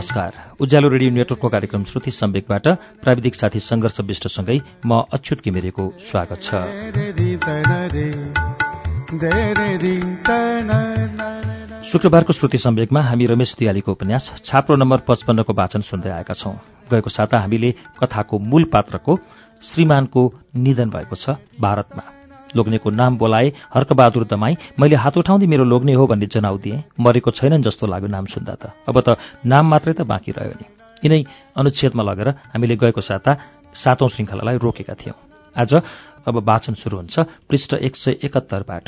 नमस्कार। उज्यालो रेडियो नेटवर्कको कार्यक्रम श्रुति सम्वेकबाट प्राविधिक साथी संघर्ष विष्टसँगै म अच्युत किमिरेको स्वागत छ। शुक्रबारको श्रुति सम्वेकमा हामी रमेश दियालीको उपन्यास छाप्रो नम्बर 55 को वाचन सुन्दै आएका छौं। गएको साता हामीले कथाको मूल पात्रको श्रीमानको निधन भएको छ भारतमा। लोग्नेको नाम बोलाए हर्कबहादुर दमाई। मैले हात उठाउँदै मेरो लोग्ने हो भन्ने जनाउ दिएँ। मरेको छैनन् जस्तो लाग्यो नाम सुन्दा त। अब त नाम मात्रै त बाँकी रह्यो नि। यिनै अनुच्छेदमा लगेर हामीले गएको साता 7औं श्रृङ्खलालाई रोकेका थियौं। आज अब वाचन सुरु हुन्छ पृष्ठ 171 बाट।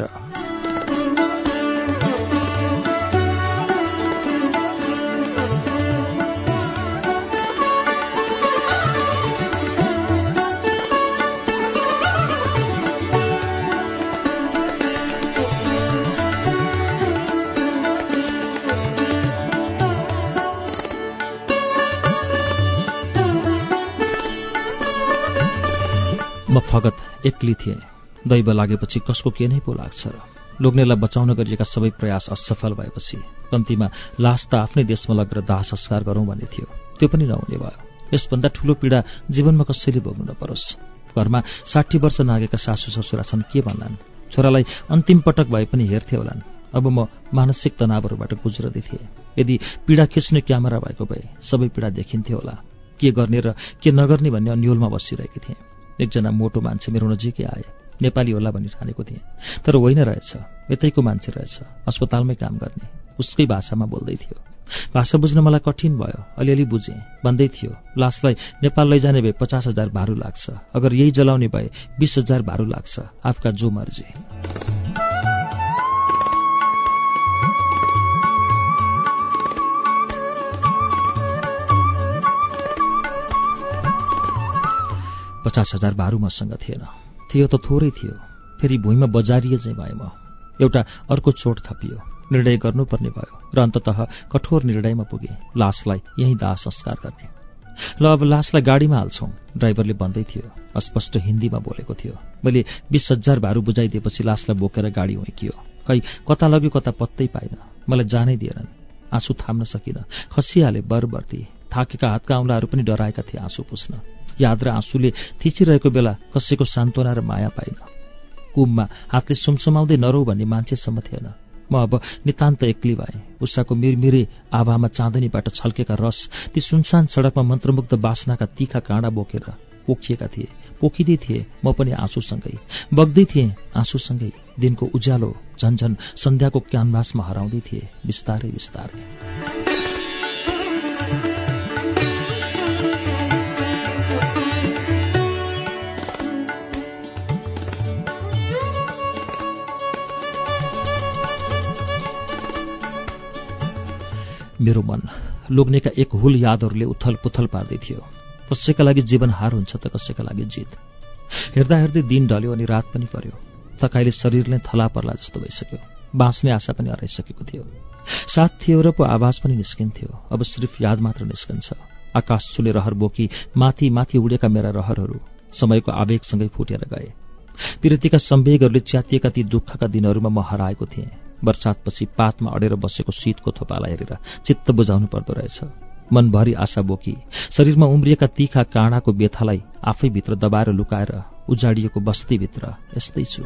म फगत एक्लै थिएँ। दैव लागेपछि कसको के नै पो लाग्छ र। लोग्नेलाई बचाउन गरिएका सबै प्रयास असफल भएपछि कम्तीमा लास त आफ्नै देशमा लगेर दाह संस्कार गरौँ भन्ने थियो। त्यो पनि नहुने भयो। यसभन्दा ठूलो पीडा जीवनमा कसैले भोग्नु नपरोस्। घरमा 60 वर्ष नागेका सासू ससुरा छन्, के भन्लान्। छोरालाई अन्तिम पटक भए पनि हेर्थे होलान्। अब म मानसिक तनावहरूबाट गुज्रदै थिएँ। यदि पीडा खिच्ने क्यामेरा भएको भए सबै पीडा देखिन्थ्यो होला। के गर्ने र के नगर्ने भन्ने अन्योलमा बसिरहेकी थिएँ। एकजना मोटो मान्छे मेरो नजिकै आए। नेपाली होला भनी ठानेको थिएँ, तर होइन रहेछ। यतैको मान्छे रहेछ, अस्पतालमै काम गर्ने। उसकै भाषामा बोल्दै थियो। भाषा बुझ्न मलाई कठिन भयो। अलिअलि बुझेँ। भन्दै थियो, लासलाई नेपाल लैजाने भए 50,000 भारू लाग्छ। अगर यही जलाउने भए 20,000 भारू लाग्छ। आपका जो मर्जी। $50,000 भारू मसँग थिएन। थियो त थोरै थियो। फेरि भुइँमा बजारिए चाहिँ भए म। एउटा अर्को चोट थपियो। निर्णय गर्नुपर्ने भयो र अन्ततः कठोर निर्णयमा पुगे। लासलाई यहीँ दाह संस्कार गर्ने। ल अब लासलाई गाडीमा हाल्छौं, ड्राइभरले भन्दै थियो। अस्पष्ट हिन्दीमा बोलेको थियो। मैले 20,000 भारू बुझाइदिएपछि लासलाई बोकेर गाडी हुँकियो। खै कता लग्यो कता पत्तै पाइन। मलाई जानै दिएनन्। आँसु थाम्न सकिन। खसिहाले बरबर्ती। थाकेका हातका औँलाहरू पनि डराएका थिए आँसु पुस्न। याद र आँसुले थिचिरहेको बेला कसैको सान्त्वना र माया पाइन। कुममा हातले सुमसुमाउँदै नरौ भन्ने मान्छेसम्म थिएन। म अब नितान्त एक्लै भएँ। उषाको मिरमिरे आभामा चाँदनीबाट छल्केका रस ती सुनसान सडकमा मन्त्रमुग्ध बासनाका तीखा काँडा बोकेर पोखिएका थिए। पोखिँदै थिए म पनि आँसुसँगै। बग्दै थिएँ आँसुसँगै। दिनको उज्यालो झन्झन सन्ध्याको क्यानभासमा हराउँदै थिए बिस्तारै बिस्तारै। मेरो मन लोग्नेका एक हुल यादहरूले उथल पुथल पार्दै थियो। कसैका लागि जीवन हार हुन्छ त कसैका लागि जित। हेर्दा हेर्दै दिन ढल्यो अनि रात पनि पर्यो। थकाइले शरीरले थला पर्ला जस्तो भइसक्यो। बाँच्ने आशा पनि हराइसकेको थियो। साथ थियो र पो आवाज पनि निस्किन्थ्यो। अब सिर्फ याद मात्र निस्कन्छ। आकाश छुले रहर बोकी माथि माथि उडेका मेरा रहरहरू समयको आवेगसँगै फुटेर गए। पिरतीका सम्वेगहरूले च्यातिएका ती दुःखका दिनहरूमा म हराएको थिएँ। बर्सातपछि पातमा अडेर बसेको शीतको थोपालाई हेरेर चित्त बुझाउनु पर्दो रहेछ। मनभरि आशा बोकी शरीरमा उम्रिएका तीखा काँडाको बेथालाई आफैभित्र दबाएर लुकाएर उजाडिएको बस्तीभित्र यस्तै छु।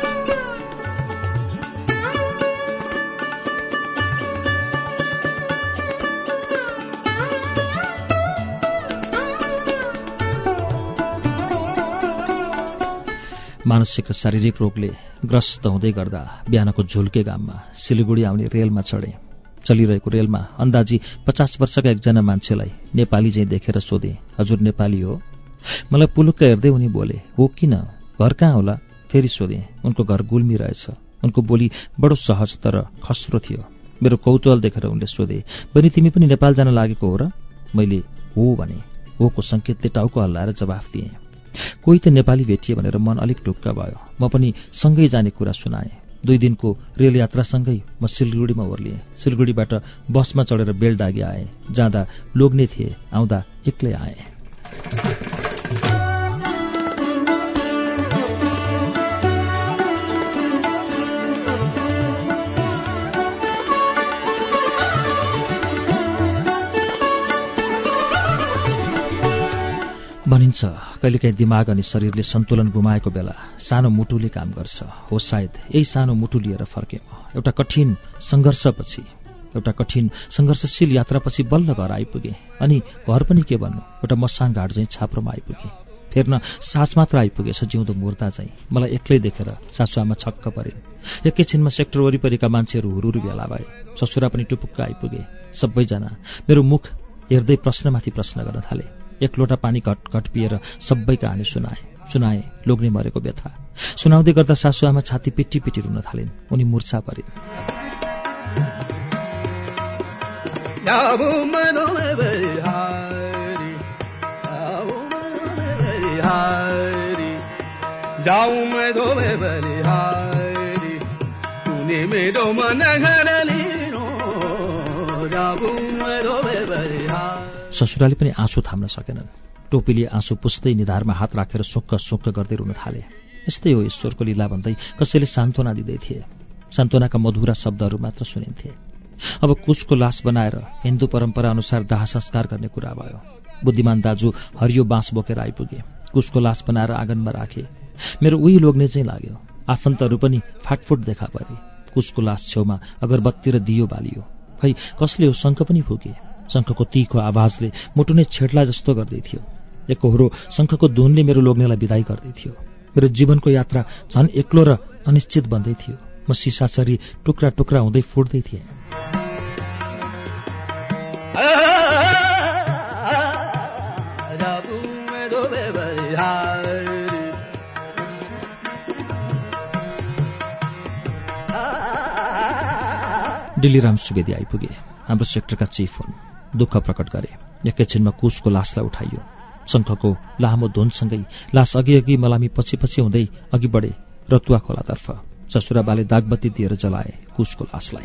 मानसिक र शारीरिक रोगले ग्रस्त हुँदै गर्दा बिहानको झुल्के घाममा सिलगुडी आउने रेलमा चढे। चलिरहेको रेलमा अन्दाजी 50 वर्षका एकजना मान्छेलाई नेपाली चाहिँ देखेर सोधे, हजुर नेपाली हो? मलाई पुलुक्क हेर्दै उनी बोले, हो किन? घर कहाँ होला? फेरि सोधे। उनको घर गुल्मी रहेछ। उनको बोली बडो सहज तर खस्रो थियो। मेरो कौतूहल देखेर उनले सोधे, बनी तिमी पनि नेपाल जान लागेको हो र? मैले हो भने। होको संकेतले टाउको हल्लाएर जवाफ दिएँ। कोही त नेपाली भेटिए भनेर मन अलिक ढुक्क भयो। म पनि सँगै जाने कुरा सुनाएँ। 2 दिनको रेल यात्रासँगै म सिलगुडीमा ओर्लिएँ। सिलगुडीबाट बसमा चढेर बेलडाँगी आएँ। जाँदा लोग्ने थिए, आउँदा एक्लै आएँ। भनिन्छ कहिलेकाहीँ दिमाग अनि शरीरले सन्तुलन गुमाएको बेला सानो मुटुले काम गर्छ। हो सायद यही सानो मुटु लिएर फर्केँ म। एउटा कठिन सङ्घर्षशील यात्रापछि बल्ल घर आइपुगेँ। अनि घर पनि के भन्नु, एउटा मसान घाट चाहिँ छाप्रोमा आइपुगेँ। फेर्न सास मात्र आइपुगेछ, जिउँदो मुर्दा चाहिँ। मलाई एक्लै देखेर सासुआमा छक्क परिन्। एकैछिनमा सेक्टर वरिपरिका मान्छेहरू हुरुरु भेला भए। ससुरा पनि टुपुक्क आइपुगे। सबैजना मेरो मुख हेर्दै प्रश्नमाथि प्रश्न गर्न थाले। एक लोटा पानी घट पिएर सबै कहानी सुनाए लोग्ने मरेको व्यथा। सुनाउँदै गर्दा सासुआमा छाती पिटी पिटी रुन थालिन्। उनी मुर्छा परिन्। ससुराले पनि आँसु थाम्न सकेनन्। टोपीले आँसु पुस्दै निधारमा हात राखेर सोक्क गर्दै रुन थाले। यस्तै हो ईश्वरको लीला भन्दै कसैले सान्त्वना दिँदै थिए। सान्त्वनाका मधुरा शब्दहरू मात्र सुनिन्थे। अब कुशको लास बनाएर हिन्दू परम्परा अनुसार दाह संस्कार गर्ने कुरा भयो। बुद्धिमान दाजु हरियो बाँस बोकेर आइपुगे। कुशको लास बनाएर आँगनमा राखे। मेरो उही लोग्ने चाहिँ लाग्यो। आफन्तहरू पनि फाटफुट देखा परे। कुशको लास छेउमा अगरबत्ती र दियो बालियो। खै कसले हो शङ्ख पनि फुके। शङ्खको तीखो आवाजले मुटु नै छेड्ला जस्तो गर्दै थियो। एकहोरो शङ्खको धुनले मेरो लोग्नेलाई विदाई गर्दै थियो। मेरो जीवनको यात्रा झन् एक्लो र अनिश्चित बन्दै थियो। म सिसासरी टुक्रा टुक्रा हुँदै फुट्दै थिएँ। डिलिराम सुवेदी आइपुगे। हाम्रो सेक्टरका चिफ हुन्। दुःख प्रकट गरे। एकैछिनमा कुशको लासलाई उठाइयो। शङ्खको लामो धुनसँगै लास अघि मलामी पछि हुँदै अघि बढे रतुवा खोलातर्फ। ससुराबाले दागबत्ती दिएर जलाए कुशको लासलाई।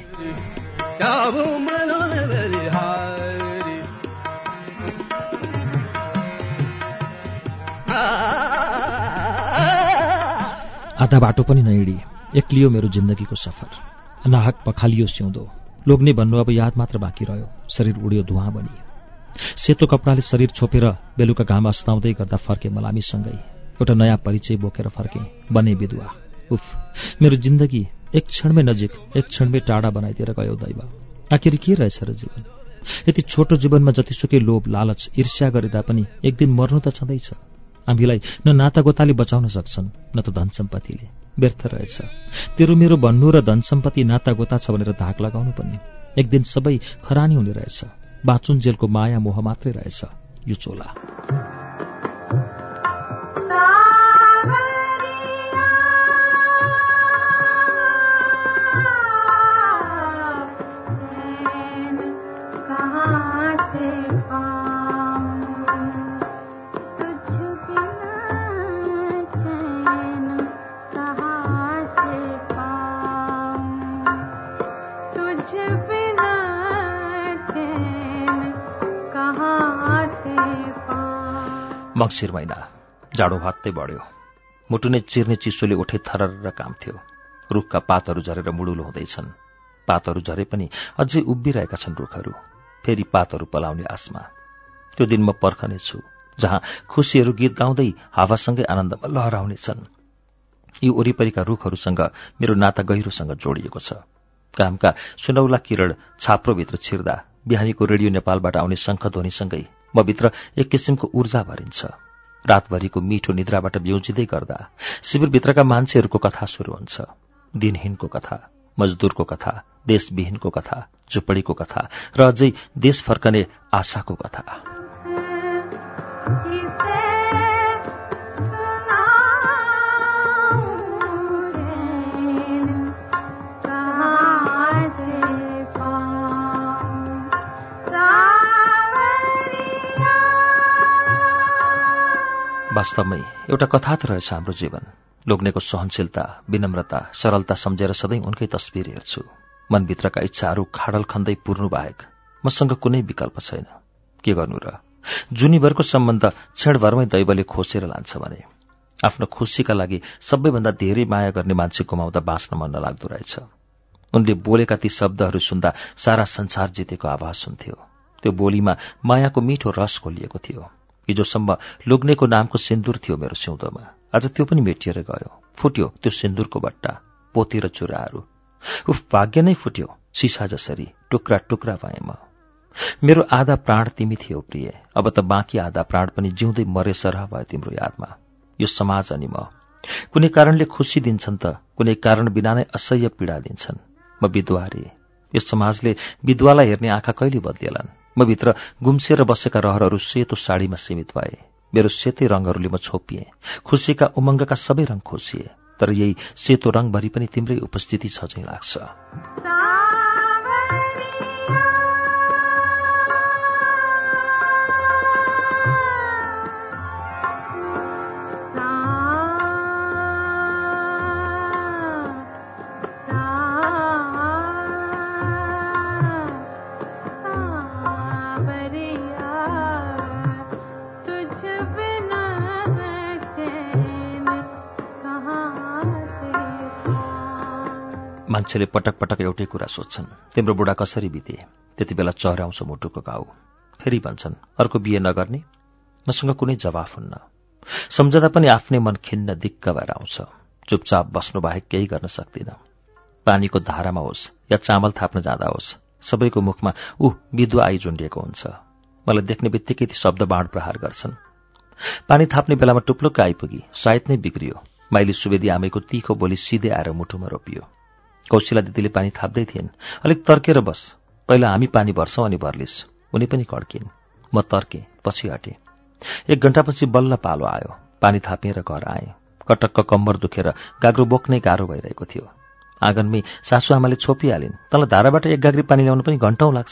आधा बाटो पनि नहिँडी एक्लियो मेरो जिन्दगीको सफर। अनाहक पखालियो सिउँदो। लोग्ने भन्नु अब याद मात्र बाँकी रह्यो। शरीर उड्यो, धुवाँ बनी। सेतो कपडाले शरीर छोपेर बेलुका घाम अस्ताउँदै गर्दा फर्के मलामीसँगै। एउटा नयाँ परिचय बोकेर फर्के। बने विधुवा। उफ, मेरो जिन्दगी एक क्षणमै नजिक एक क्षणमै टाढा बनाइदिएर गयो दैव। आखिर के रहेछ र जीवन? यति छोटो जीवनमा जतिसुकै लोभ लालच ईर्ष्या गरिदा पनि एक दिन मर्नु त छँदैछ। हामीलाई न नातागोताले बचाउन सक्छन् न त धन सम्पत्तिले। व्यर्थ रहेछ। तेरो मेरो भन्नु र धन सम्पत्ति नातागोता छ भनेर धाक लगाउनु पनि। एक दिन सबै खरानी हुने रहेछ। बाँचुन्जेलको माया मोह मात्रै रहेछ यो चोला। मङ्सिर महिना। जाडो भात्तै बढ्यो। मुटु नै चिर्ने चिसोले उठे थरर काम थियो। रुखका पातहरू झरेर मुडुलो हुँदैछन्। पातहरू झरे पनि अझै उभिरहेका छन् रुखहरू। फेरि पातहरू पलाउने आसमा। त्यो दिन म पर्खनेछु जहाँ खुसीहरू गीत गाउँदै हावासँगै आनन्दमा लहराउनेछन्। यी वरिपरिका रुखहरूसँग मेरो नाता गहिरोसँग जोडिएको छ। घामका सुनौला किरण छाप्रोभित्र छिर्दा बिहानीको रेडियो नेपालबाट आउने शङ्खध्वनिसँगै म भित्र एक किसिमको ऊर्जा भरिन्छ। रातभरिको मिठो निद्राबाट ब्युजिँदै गर्दा शिविरभित्रका मान्छेहरूको कथा सुरु हुन्छ। दिनहीनको कथा, मजदुरको कथा, देशविहीनको कथा, झुपडीको कथा र अझै देश फर्कने आशाको कथा। वास्तवमै एउटा कथा त रहेछ हाम्रो जीवन। लोग्नेको सहनशीलता, विनम्रता, सरलता सम्झेर सधैँ उनकै तस्बिर हेर्छु। मनभित्रका इच्छाहरू खाडल खन्दै पुर्नु बाहेक मसँग कुनै विकल्प छैन। के गर्नु र? जुनीभरको सम्बन्ध क्षणभरमै दैवले खोसेर लान्छ भने आफ्नो खुसीका लागि सबैभन्दा धेरै माया गर्ने मान्छे गुमाउँदा बाँच्न मन नलाग्दो रहेछ। उनले बोलेका ती शब्दहरू सुन्दा सारा संसार जितेको आभास हुन्थ्यो। त्यो बोलीमा मायाको मिठो रस खोलिएको थियो। हिजोसम्म लुग्नेको नामको सिन्दूर थियो मेरो सिउँदोमा, आज त्यो पनि मेटिएर गयो। फुट्यो त्यो सिन्दूरको बट्टा, पोती र चुराहरू। उफ, भाग्य नै फुट्यो, सिसा जसरी टुक्रा टुक्रा भएँ म। मेरो आधा प्राण तिमी थियौ प्रिय, अब त बाँकी आधा प्राण पनि जिउँदै मरे सरह भयो तिम्रो यादमा। यो समाज अनि म कुनै कारणले खुसी दिन्छन् त कुनै कारण बिना नै असह्य पीडा दिन्छन्। म विधवा रे, यो समाजले विधवालाई हेर्ने आँखा कहिले बदलिएलान्। म भित्र गुम्सिएर बसेका रहरहरू सेतो साडीमा सीमित भए। मेरो सेतै रङहरूले म छोपिएँ। खुसीका उमङ्गका सबै रङ खोसिए, तर यही सेतो रङभरि पनि तिम्रै उपस्थिति छ झैं लाग्छ। मान्छेले पटक पटक एउटै कुरा सोध्छन्, तिम्रो बुढा कसरी बिते? त्यति बेला चहराउँछ मुटुको घाउ। फेरि भन्छन्, अर्को बिहे नगर्ने? मसँग कुनै जवाफ हुन्न। सम्झदा पनि आफ्नै मन खिन्न दिक्क भएर आउँछ। चुपचाप बस्नु बाहेक केही गर्न सक्दिन। पानीको धारामा होस् या चामल थाप्न जाँदा होस्, सबैको मुखमा विधवा आई झुन्डिएको हुन्छ। मलाई देख्ने बित्तिकै ती शब्द बाँड प्रहार गर्छन्। पानी थाप्ने बेलामा टुप्लुक्क आइपुगी, सायद नै बिग्रियो। माइली सुवेदी आमैको तीखो बोली सिधै आएर मुटुमा रोपियो। कौशिला दिदीले पानी थाप्दै थिइन्, अलिक तर्केर बस, पहिला हामी पानी भर्छौं अनि भर्लिस। उनी पनि कड्किन्। म तर्केँ, पछि हटेँ। 1 घण्टापछि बल्ल पालो आयो। पानी थापेर घर आएँ। कटक्क कम्बर दुखेर गाग्रो बोक्नै गाह्रो भइरहेको थियो। आँगनमै सासूआमाले छोपिहालिन्, तँलाई धाराबाट 1 गाग्री पानी ल्याउन पनि घण्टौं लाग्छ?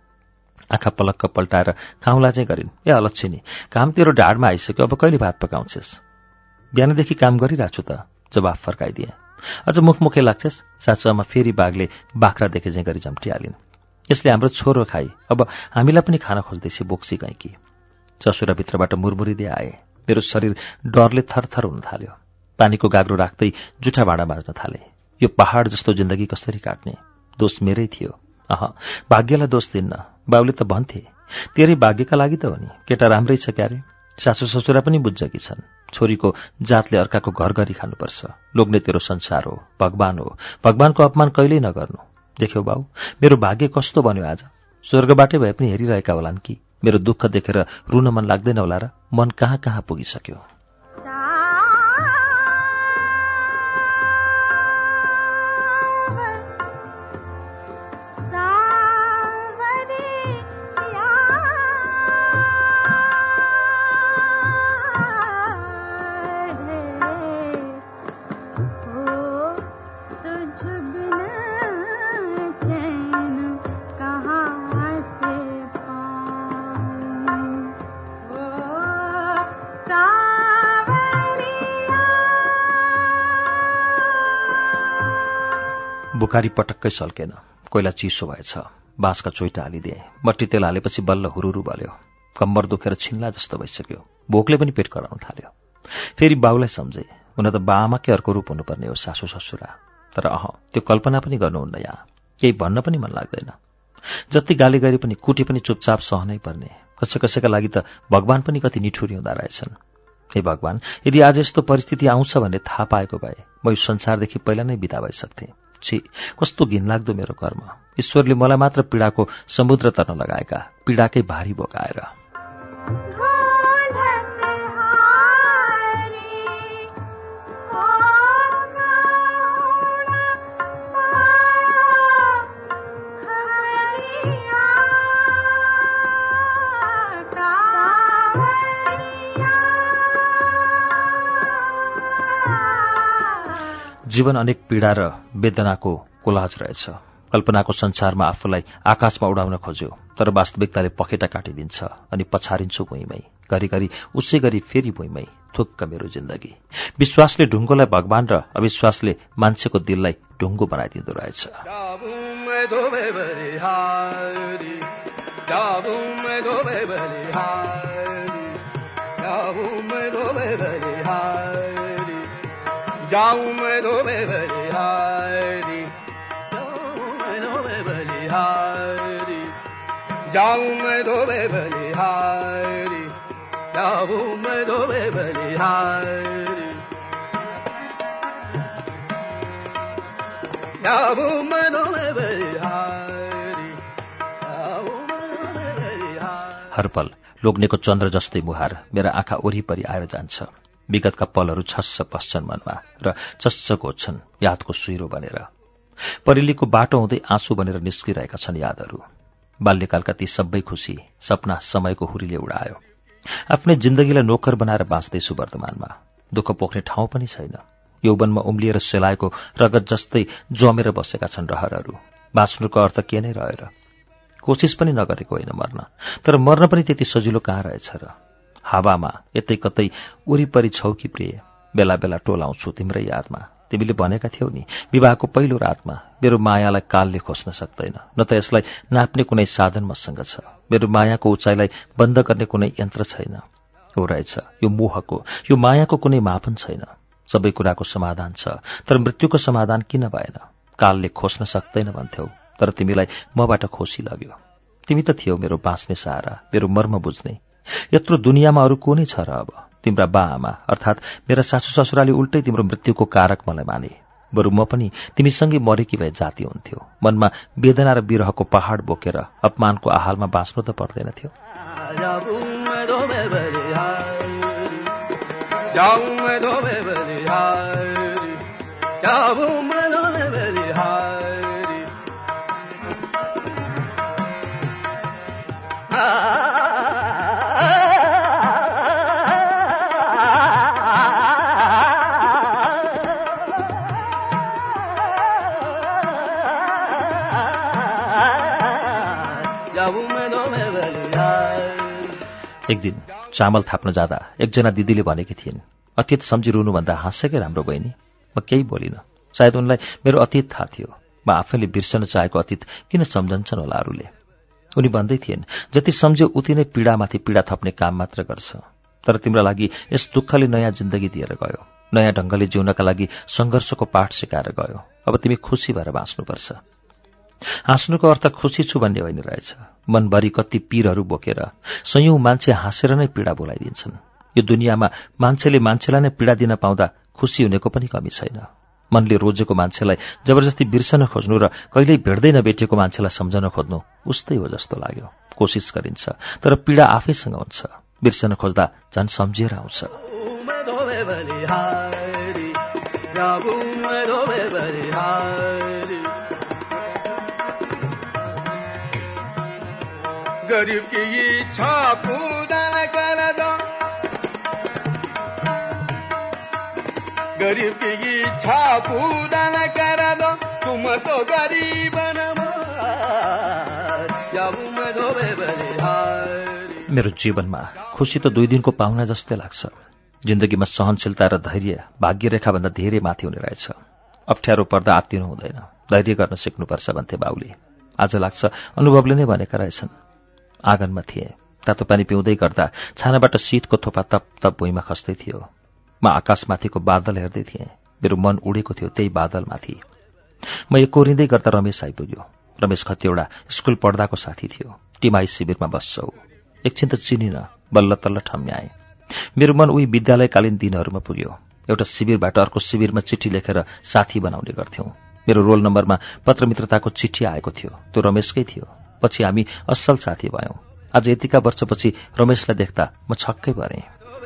आँखा पलक्क पल्टाएर खाउँला चाहिँ गरिन्। ए अलच्छिनी, काम तेरो ढाडमा आइसक्यो, अब कहिले भात पकाउँछेस्? बिहानदेखि काम गरिरहेको छु त, जवाफ फर्काइदिए। अझ मुखमुखै लाग्छेस्? सासूआमा फेरि बाघले बाख्रा देखे चाहिँ गरी झम्टिहालिन्। यसले हाम्रो छोरो खाई, अब हामीलाई पनि खान खोज्दैछ बोक्सी गएकी। ससुराभित्रबाट मुरमुरिँदै आए। मेरो शरीर डरले थरथर हुन थाल्यो। पानीको गाग्रो राख्दै जुठा भाँडा माझ्न थाले। यो पहाड जस्तो जिन्दगी कसरी काट्ने? दोष मेरै थियो। भाग्यलाई दोष दिन्न। बाबुले त भन्थे, तेरै भाग्यका लागि त हो नि, केटा राम्रै छ क्यारे। सासू ससुरा पनि बुझ्छ कि छन्, छोरीको जातले अर्काको घर गरी खानुपर्छ। लोग्ने तेरो संसार हो, भगवान हो, भगवानको अपमान कहिल्यै नगर्नु। देख्यौ बाउ, मेरो भाग्य कस्तो बन्यो आज। स्वर्गबाटै भए पनि हेरिरहेका होलान् कि। मेरो दुःख देखेर रुन मन लाग्दैन होला र? मन कहाँ कहाँ पुगिसक्यो। बुखारी पटक्कै सल्केन। कोइला चिसो भएछ। बाँसका चोइटा हालिदिए। मट्टी तेल हालेपछि बल्ल हुरुरु बल्यो। कम्बर दुखेर छिन्ला जस्तो भइसक्यो। भोकले पनि पेट कराउन थाल्यो। फेरि बाउलाई सम्झे, हुन त बाआमाकै अर्को रूप हुनुपर्ने हो सासू ससुरा। तर त्यो कल्पना पनि गर्नुहुन्न यहाँ। केही भन्न पनि मन लाग्दैन। जति गाली गरे पनि कुटे पनि चुपचाप सहनै पर्ने। कसैका लागि त भगवान पनि कति निठुरी हुँदा रहेछन्। हे भगवान, यदि आज यस्तो परिस्थिति आउँछ भन्ने थाहा पाएको भए म यो संसारदेखि पहिला नै बिदा भइसक्थेँ। छी, कस्तो घिनलाग्दो मेरो कर्म। ईश्वरले मलाई मात्र पीडाको समुद्र तर्न लगाएका, पीडाकै भारी बोकाएर। जीवन अनेक पीडा र वेदनाको कोलाज रहेछ। कल्पनाको संसारमा आफूलाई आकाशमा उडाउन खोज्यो, तर वास्तविकताले पखेटा काटिदिन्छ अनि पछारिन्छु भुइँमै। घरिघरि उसै गरी फेरि भुइँमै। थुक्क मेरो जिन्दगी। विश्वासले ढुङ्गोलाई भगवान र अविश्वासले मान्छेको दिललाई ढुङ्गो बनाइदिँदो रहेछ। जाऊं मैं दो बलिहारी, जाऊं मैं दो बलिहारी, जाऊं मैं दो बलिहारी, हर पल लोग्नेको चन्द्र जस्तै मुहार मेरा आँखा वरिपरि आएर जान्छ। विगतका पलहरू छस्स पस्छन् मनमा र चस्स घोच्छन् यादको सुइरो बनेर। परिलीको बाटो हुँदै आँसु बनेर निस्किरहेका छन् यादहरू। बाल्यकालका ती सबै खुसी सपना समयको हुरीले उडायो। आफ्नै जिन्दगीलाई नोकर बनाएर बाँच्दैछु वर्तमानमा। दुःख पोख्ने ठाउँ पनि छैन। यौवनमा उम्लिएर सेलाएको रगत जस्तै जमेर बसेका छन् रहरहरू। बाँच्नुको अर्थ के नै रहेर? कोसिस पनि नगरेको होइन मर्न, तर मर्न पनि त्यति सजिलो कहाँ रहेछ र? हावामा यतै कतै वरिपरि छौ कि प्रिय, बेला बेला टोलाउँछु तिम्रै यादमा। तिमीले भनेका थियौ नि विवाहको पहिलो रातमा, मेरो मायालाई कालले खोज्न सक्दैन, न त यसलाई नाप्ने कुनै साधन मसँग छ। मेरो मायाको उचाइलाई बन्द गर्ने कुनै यन्त्र छैन। हो रहेछ, यो मोहको यो मायाको कुनै मापन छैन। सबै कुराको समाधान छ, तर मृत्युको समाधान किन भएन? कालले खोज्न सक्दैन भन्थ्यौ, तर तिमीलाई मबाट खोसी लाग्यो। तिमी त थियौ मेरो बाँच्ने सहारा, मेरो मर्म बुझ्ने। यत्रो दुनियाँमा अरू को नै छ र अब? तिम्रा बा आमा अर्थात् मेरा सासू ससुराले उल्टै तिम्रो मृत्युको कारक मलाई माने। बरु म पनि तिमीसँगै मरेकी भए जाति हुन्थ्यो। मनमा वेदना र विरहको पहाड बोकेर अपमानको आहालमा बाँच्नु त पर्दैन थियो। एक दिन चामल थाप्न जाँदा एकजना दिदीले भनेकी थिइन्, अतीत सम्झिरुनुभन्दा हाँसेकै राम्रो बहिनी। म केही बोलिनँ। सायद उनलाई मेरो अतीत थाहा थियो। म आफैले बिर्सन चाहेको अतीत किन सम्झन्छन् होला अरूले? उनी भन्दै थिइन्, जति सम्झ्यो उति नै पीडामाथि पीडा थप्ने काम मात्र गर्छ। तर तिम्रा लागि यस दुःखले नयाँ जिन्दगी दिएर गयो। नयाँ ढङ्गले जिउनका लागि सङ्घर्षको पाठ सिकाएर गयो। अब तिमी खुसी भएर बाँच्नुपर्छ। हाँस्नुको अर्थ खुसी छु भन्ने होइन रहेछ। मनभरि कति पीरहरू बोकेर सयौं मान्छे हाँसेर नै पीडा बोलाइदिन्छन्। यो दुनियाँमा मान्छेले मान्छेलाई नै पीडा दिन पाउँदा खुसी हुनेको पनि कमी छैन। मनले रोजेको मान्छेलाई जबरजस्ती बिर्सन खोज्नु र कहिल्यै भेट्दै नभेटिएको मान्छेलाई सम्झन खोज्नु उस्तै हो जस्तो लाग्यो। कोसिस गरिन्छ, तर पीडा आफैसँग हुन्छ। बिर्सन खोज्दा झन् सम्झिएर आउँछ। गरीब की इच्छा पूरा न कर दो, गरीब की इच्छा पूरा न कर दो, तुम तो गरीब मेरो जीवनमा खुसी त 2 दिनको पाहुना जस्तै लाग्छ। जिन्दगीमा सहनशीलता र धैर्य भाग्यरेखाभन्दा धेरै माथि हुने रहेछ। अप्ठ्यारो पर्दा आत्तिनु हुँदैन, धैर्य गर्न सिक्नुपर्छ भन्थे बाउले। आज लाग्छ अनुभवले नै भनेका रहेछन्। आँगनमा थिए, तातो पानी पिउँदै गर्दा छानाबाट शीतको थोपा तप तप भुइँमा खस्दै थियो। म आकाशमाथिको बादल हेर्दै थिएँ। मेरो मन उडेको थियो त्यही बादलमाथि। म एकोरिँदै गर्दा रमेश आइपुग्यो। रमेश खतिवडा स्कुल पढ्दाको साथी थियो। टिमाई शिविरमा बस्छौ। एकछिन त चिनिन, बल्ल तल्ल ठम्म्याए। मेरो मन उही विद्यालयकालीन दिनहरूमा पुग्यो। एउटा शिविरबाट अर्को शिविरमा चिठी लेखेर साथी बनाउने गर्थ्यौं। मेरो रोल नम्बरमा पत्रमित्रताको चिठी आएको थियो। त्यो रमेशकै थियो। पछि हामी असल साथी भयौं। आज यतिका वर्षपछि रमेशलाई देख्दा म छक्कै परेँ।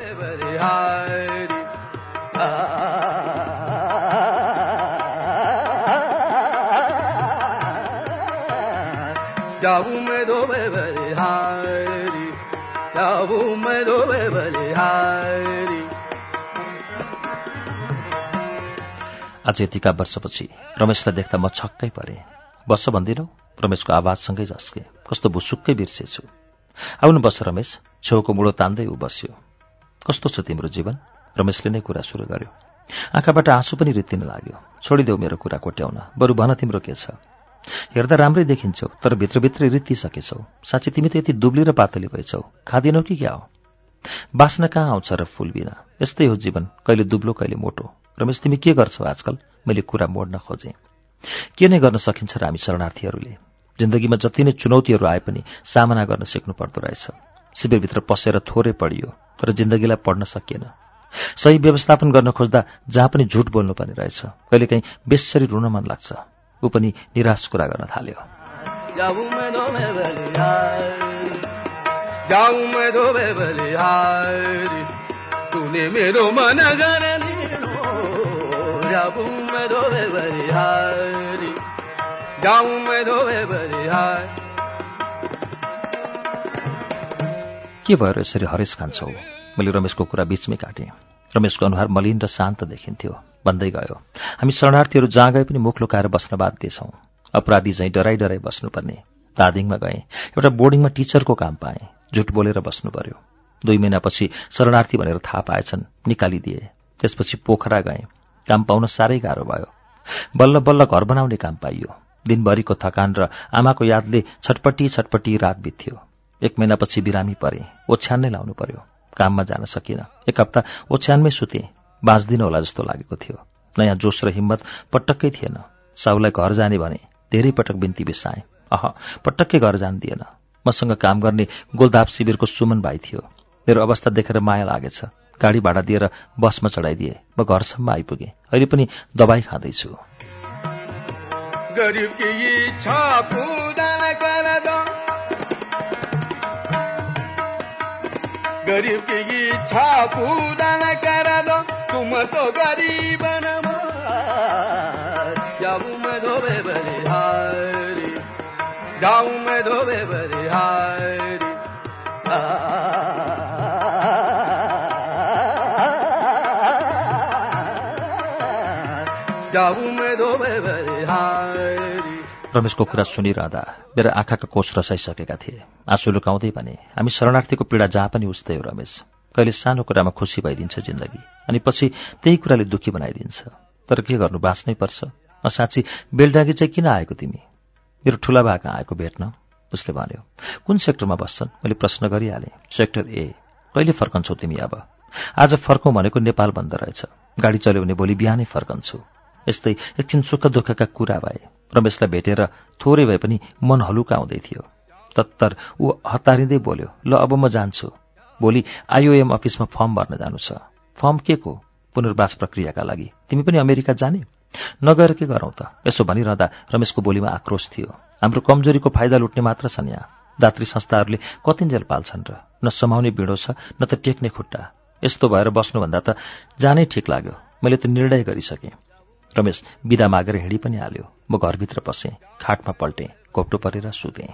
आज यतिका वर्षपछि रमेशलाई देख्दा म छक्कै परेँ। बस भन्दिनौ? रमेशको आवाजसँगै झस्के। कस्तो भुसुक्कै बिर्सेछु। आउनु बस रमेश। छेउको मुडो तान्दै ऊ बस्यो। कस्तो छ तिम्रो जीवन? रमेशले नै कुरा सुरु गर्यो। आँखाबाट आँसु पनि रित्तिन लाग्यो। छोडिदेऊ मेरो कुरा कोट्याउन, बरु भन तिम्रो के छ? हेर्दा राम्रै देखिन्छौ, तर भित्रभित्रै रित्तिसकेछौ। साँच्चै तिमी त यति दुब्ली र पातली भएछौ। खादिनौ कि क्या हो? बाँच्न कहाँ आउँछ र फूल बिना? यस्तै हो जीवन, कहिले दुब्लो कहिले मोटो। रमेश तिमी के गर्छौ आजकल? मैले कुरा मोड्न खोजेँ। के नै गर्न सकिन्छ र हामी शरणार्थीहरूले? जिन्दगीमा जति नै चुनौतीहरू आए पनि सामना गर्न सिक्नु पर्दो रहेछ। शिविरभित्र पसेर थोरै पढियो, तर जिन्दगीलाई पढ्न सकिएन। सही व्यवस्थापन गर्न खोज्दा जहाँ पनि झुट बोल्नुपर्ने रहेछ। कहिलेकाहीँ बेसरी रुन मन लाग्छ। ऊ पनि निराश कुरा गर्न थाल्यो। के भयो यसरी हरेस खान्छौ? मैले रमेशको कुरा बीचमै काटेँ। रमेशको अनुहार मलिन र शान्त देखिन्थ्यो। भन्दै गयो, हामी शरणार्थीहरू जहाँ गए पनि मुख लुकाएर बस्न बाध्य छौँ। अपराधी झैँ डराई डराई बस्नुपर्ने। दादिङमा गएँ, एउटा बोर्डिङमा टिचरको काम पाएँ। झुट बोलेर बस्नु पर्यो। 2 महिनापछि शरणार्थी भनेर थाहा पाएछन्, निकालिदिए। त्यसपछि पोखरा गएँ। काम पाउन साह्रै गाह्रो भयो। बल्ल बल्ल घर बनाउने काम पाइयो। दिनभरिको थकान र आमाको यादले छटपटी रात बित्थ्यो। 1 महिनापछि बिरामी परेँ। ओछ्यान नै लाउनु पर्यो। काममा जान सकिनँ। 1 हप्ता ओछ्यानमै सुतेँ। बाँच्दिन होला जस्तो लागेको थियो। नयाँ जोस र हिम्मत पटक्कै थिएन। साउलाई घर जाने भने धेरै पटक बिन्ती बिसाएँ। पटक्कै घर जान दिएन। मसँग काम गर्ने गोलदाप शिविरको सुमन भाइ थियो। मेरो अवस्था देखेर माया लागेछ। गाडी भाडा दिएर बसमा चढाइदिए। म घरसम्म आइपुगेँ। अहिले पनि दबाई खाँदैछु। गरीब की इच्छा पूरा कर दो, गरीब की इच्छा पूरा कर दो, तुम तो गरीब जाऊं मैं धोबे बलिहारी, जाऊं मैं धोबे बलिहारी। रमेशको कुरा सुनिरहँदा मेरा आँखाका कोष रसाइसकेका थिए। आँसु लुकाउँदै भने, हामी शरणार्थीको पीडा जहाँ पनि उस्तै हो रमेश। कहिले सानो कुरामा खुसी भइदिन्छ जिन्दगी, अनि पछि त्यही कुराले दुःखी बनाइदिन्छ। तर के गर्नु, बाँच्नै पर्छ। साँच्ची बेलडाँगी चाहिँ किन आएको तिमी? मेरो ठुला बा कहाँ आएको भेट्न? उसले भन्यो। कुन सेक्टरमा बस्छन्? मैले प्रश्न गरिहालेँ। Sector A. कहिले फर्कन्छौ तिमी अब? आज फर्कौँ भनेको नेपाल बन्द रहेछ। गाडी चल्यो भने भोलि बिहानै फर्कन्छु। यस्तै एकछिन सुख दुःखका कुरा भए। रमेशलाई भेटेर थोरै भए पनि मन हलुका आउँदै थियो। तत्तर ऊ हतारिँदै बोल्यो, ल अब म जान्छु। भोलि आइओएम अफिसमा फर्म भर्न जानु छ। फर्म के को? पुनर्वास प्रक्रियाका लागि। तिमी पनि अमेरिका जाने? नगएर के गरौँ त? यसो भनिरहँदा रमेशको बोलीमा आक्रोश थियो। हाम्रो कमजोरीको फाइदा लुट्ने मात्र छन् यहाँ। दात्री संस्थाहरूले कतिन्जेल पाल्छन् र? न समाउने बिँडो छ, न त टेक्ने खुट्टा। यस्तो भएर बस्नुभन्दा त जानै ठिक लाग्यो। मैले त निर्णय गरिसकेँ। रमेश बिदा मागेर हिँडी पनि हाल्यो। म घरभित्र पसेँ। खाटमा पल्टेँ। घोप्टो परेर सुतेँ।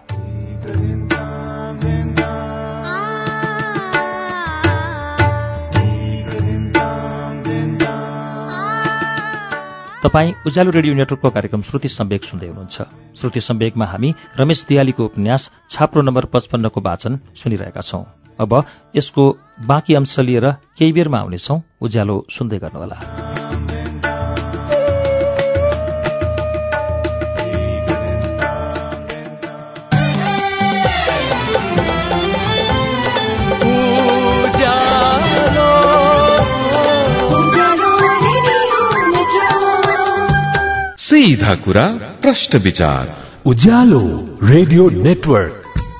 तपाईँ उज्यालो रेडियो नेटवर्कको कार्यक्रम श्रुति सम्वेक सुन्दै हुनुहुन्छ। श्रुति सम्वेकमा हामी रमेश दियालीको उपन्यास छाप्रो नम्बर 55 को वाचन सुनिरहेका छौं। अब यसको बाँकी अंश लिएर केही बेरमा आउनेछौं। उज्यालो सुन्दै गर्नुहोला। सीधा कुरा, प्रश्न विचार, उज्यालो रेडियो नेटवर्क।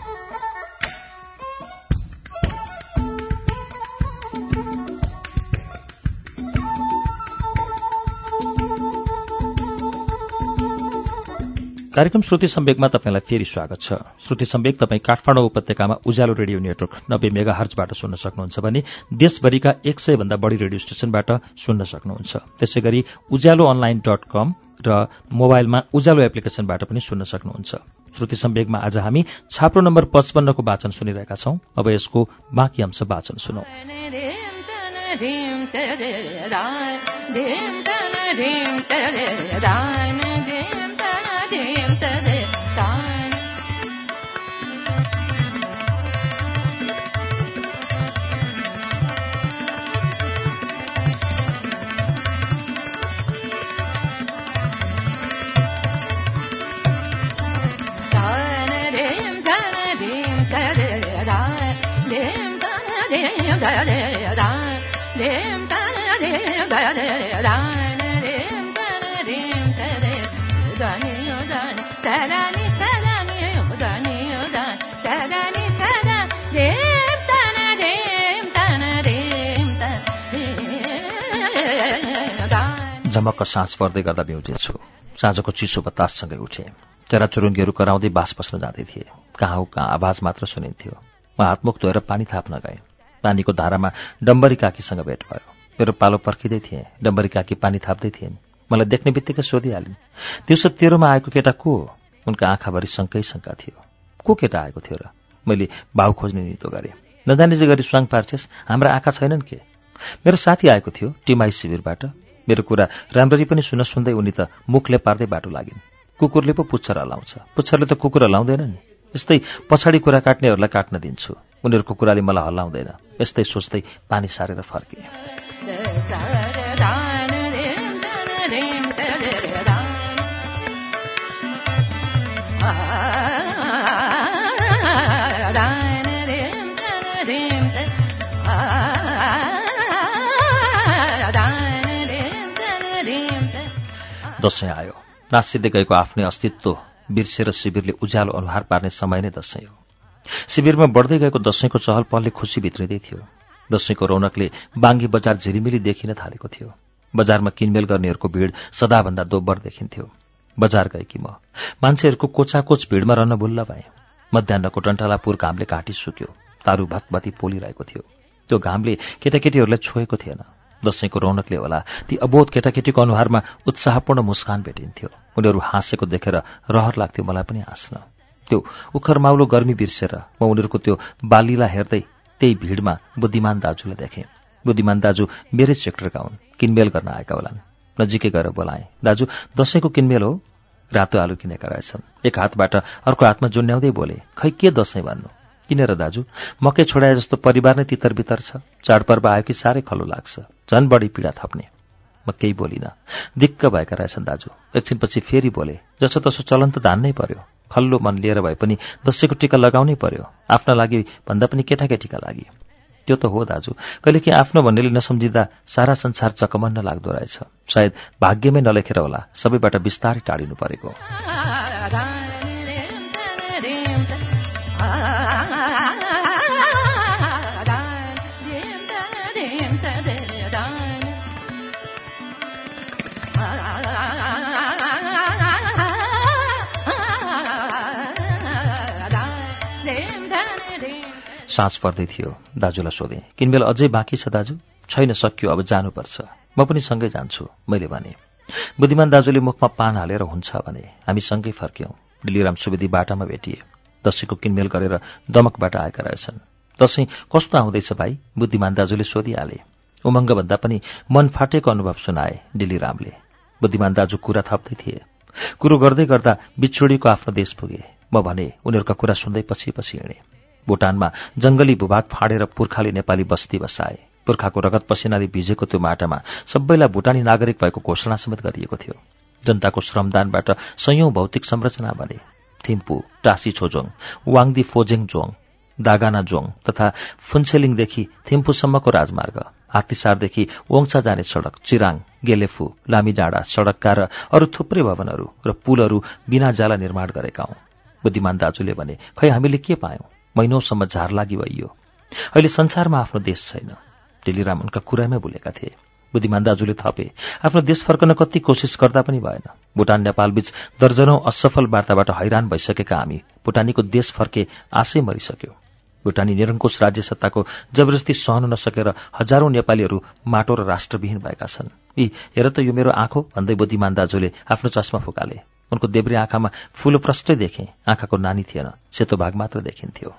कार्यक्रम श्रुति सम्वेकमा तपाईंलाई फेरि स्वागत छ। श्रुति सम्वेक तपाईं काठमाडौँ उपत्यकामा उज्यालो रेडियो नेटवर्क 90 मेगाहर्जबाट सुन्न सक्नुहुन्छ भने देशभरिका 100 भन्दा बढी रेडियो स्टेशनबाट सुन्न सक्नुहुन्छ। त्यसैगरी ujalloonline.com र मोबाइलमा उज्यालो एप्लिकेशनबाट पनि सुन्न सक्नुहुन्छ। श्रुति सम्वेकमा आज हामी छाप्रो नम्बर 55 को वाचन सुनिरहेका छौं। अब यसको बाँकी अंश वाचन सुनौ। झमक्क साँझ पर्दै गर्दा बिउजेछु। साँझको चिसो बताससँगै उठे। चराचुरुङ्गीहरू कराउँदै बास बस्न जाँदै थिए। कहाँ आवाज मात्र सुनिन्थ्यो। म हातमुख धोएर पानी थाप्न गएँ। पानीको धारामा डम्बरी काकीसँग भेट भयो। मेरो पालो पर्खिँदै थिएँ। डम्बरी काकी पानी थाप्दै थिइन्। मलाई देख्ने बित्तिकै सोधिहालिन्, दिउँसो तेरोमा आएको केटा को हो? उनका आँखाभरि शङ्कै शङ्का थियो। को केटा आएको थियो र? मैले भाउ खोज्ने नितो गरेँ। नजानिजे गरी स्वाङ पार्छेस्, हाम्रा आँखा छैनन् के? मेरो साथी आएको थियो टिमाई शिविरबाट। मेरो कुरा राम्ररी पनि सुन्दै उनी त मुखले पार्दै बाटो लागिन्। कुकुरले पो पुच्छर हलाउँछ, पुच्छरले त कुकुर हलाउँदैन नि। यस्तै पछाडि कुरा काट्नेहरूलाई काट्न दिन्छु। उनीहरूको कुराले मलाई हल्लाउँदैन। यस्तै सोच्दै पानी सारेर फर्केँ। दशैं आयो। नासिँदै गएको आफ्नै अस्तित्व बिर्सेर शिविरले उज्यालो अनुहार पार्ने समय नै दशैं हो। शिविरमा बढ्दै गएको दशैंको चहल पहलले खुसी भित्रिँदै थियो। दशैंको रौनकले बाङ्गी बजार झिलिमिली देखिन थालेको थियो। बजारमा किनमेल गर्नेहरूको भिड सदाभन्दा दोब्बर देखिन्थ्यो। बजार गएकी म मान्छेहरूको कोचाकोच भिडमा रहन भुल्ल भएँ। मध्याहको टन्टलापुर घामले घाँटी सुक्यो। तारु भतभती पोलिरहेको थियो। त्यो घामले केटाकेटीहरूलाई छोएको थिएन। दशैंको रौनकले होला ती अबोध केटाकेटीको अनुहारमा उत्साहपूर्ण मुस्कान भेटिन्थ्यो। उनीहरू हाँसेको देखेर रहर लाग्थ्यो मलाई पनि हाँस्न। त्यो उखरमाउलो गर्मी बिर्सेर म उनीहरूको त्यो बालीला हेर्दै त्यही भिडमा बुद्धिमान दाजुलाई देखेँ। बुद्धिमान दाजु मेरै सेक्टरका हुन्। किनमेल गर्न आएका होलान्। नजिकै गएर बोलाएँ, दाजु दशैंको किनमेल हो? रातो आलु किनेका रहेछन्। एक हातबाट अर्को हातमा जुन्याउँदै बोले, खै के दशैं भन्नु? किनेर दाजु, मकै छोडाए जस्तो परिवार नै तितर बितर छ। चाडपर्व आयो कि साह्रै खल्लो लाग्छ, झन् बढी पीडा थप्ने। म केही बोलिनँ। दिक्क भएका रहेछन् दाजु। एकछिनपछि फेरि बोले, जसो तसो चलन त धान्नै पर्यो। खल्लो मन लिएर भए पनि दशैंको टीका लगाउनै पर्यो। आफ्ना लागि भन्दा पनि केटाकेटीका लागि। त्यो त हो दाजु, कहिलेकाहीँ आफ्नो भन्नेले नसम्झिँदा सारा संसार चकमन्न लाग्दो रहेछ। सायद भाग्यमै नलेखेर होला सबैबाट बिस्तारै टाढिनु परेको। साँझ पर्दै थियो। दाजुलाई सोधेँ, किनमेल अझै बाँकी छ दाजु? छैन, सकियो, अब जानुपर्छ। म पनि सँगै जान्छु, मैले भने। बुद्धिमान दाजुले मुखमा पान हालेर हुन्छ भने हामी सँगै फर्क्यौँ। डिलिराम सुवेदी बाटामा भेटिए। दशैंको किनमेल गरेर दमकबाट आएका रहेछन्। दशैं कस्तो आउँदैछ भाइ? बुद्धिमान दाजुले सोधिहाले। उमङ्गभन्दा पनि मन फाटेको अनुभव सुनाए डिलिरामले। बुद्धिमान दाजु कुरा थप्दै थिए। कुरो गर्दै गर्दा बिछोडीको आफ्नो देश पुगे। म भने उनीहरूका कुरा सुन्दै पछि पछि हिँडे। भुटानमा जंगली भूभाग फाडेर पुर्खाले नेपाली बस्ती बसाए। पुर्खाको रगत पसिनाले भिजेको त्यो माटामा सबैलाई भुटानी नागरिक भएको घोषणा समेत गरिएको थियो। जनताको श्रमदानबाट सयौं भौतिक संरचना बने। थिम्पू, टासी छोजोङ, वाङदी फोजेङ जोङ, दागाना जोङ तथा फुन्सेलिङदेखि थिम्पूसम्मको राजमार्ग, हात्तीसारदेखि ओङसा जाने सड़क, चिराङ, गेलेफू, लामीडाँडा, सड़कका र अरू थुप्रै भवनहरू र पुलहरू बिना जाला निर्माण गरेका हौं। बुद्धिमान दाजुले भने, खै हामीले के पायौं? महिनौसम्म झार लागि भइयो। अहिले संसारमा आफ्नो देश छैन। डिलिराम उनका कुरामै भुलेका थिए। बुद्धिमान दाजुले थपे, आफ्नो देश फर्कन कति कोसिस गर्दा पनि भएन। भुटान नेपाल बीच दर्जनौं असफल वार्ताबाट हैरान भइसकेका हामी भुटानीको देश फर्के आशै मरिसक्यो। भुटानी निरङ्कुश राज्य सत्ताको जबरजस्ती सहन नसकेर हजारौं नेपालीहरू माटो र राष्ट्रविहीन भएका छन्। यी हेर त यो मेरो आँखो भन्दै बुद्धिमान दाजुले आफ्नो चस्मा फुकाले। उनको देब्रे आँखामा फूलो प्रष्टै देखे। आँखाको नानी थिएन, सेतो भाग मात्र देखिन्थ्यो।